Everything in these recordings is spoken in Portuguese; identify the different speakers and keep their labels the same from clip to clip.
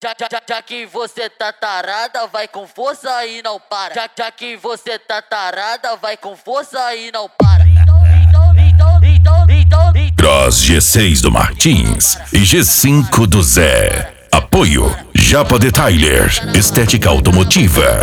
Speaker 1: Já que você tá tarada, vai com força e não para. Já que você tá tarada, vai com força e não para.
Speaker 2: Cross G6 do Martins e G5 do Zé. Apoio Japa Detailer, estética automotiva.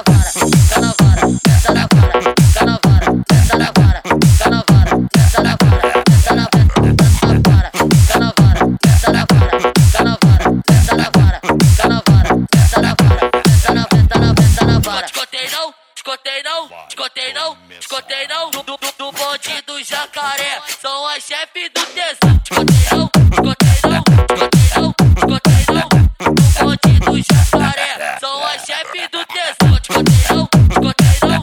Speaker 1: Escutei não, do bonde do jacaré, são as chefes do tesão. Escutei não, do bonde do jacaré, são as chefes do tesão. Escutei não, do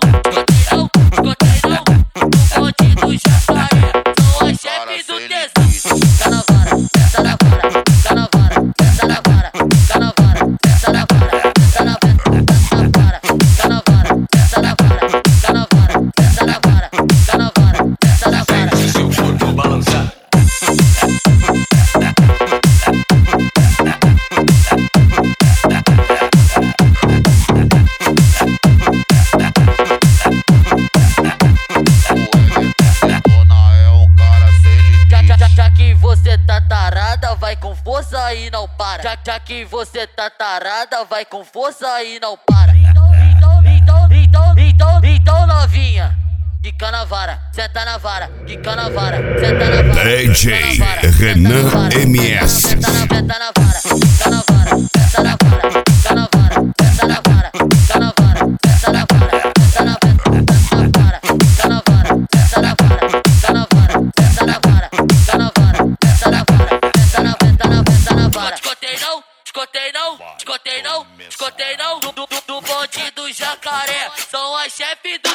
Speaker 1: bonde do jacaré, são as chefes do tesão. Tá na vara, tá na vara, tá na vara, tá na vara, tá na vara, tá na vara, tá na vara, tá na vara, tá na vara. Já que você tá tarada, vai com força e não para. Já que você tá tarada, vai com força e não para. Então novinha, quica na vara, senta na vara, quica na vara, senta na vara.
Speaker 2: DJ Renan MS.
Speaker 1: Senta na vara, senta na vara, senta na vara, senta na vara, senta na vara, senta na vara, senta na vara, senta na vara, senta na vara, senta na vara, senta na vara, senta na vara, senta na vara, senta na vara, senta na vara. Escutei não, do bonde do jacaré, são as chefes do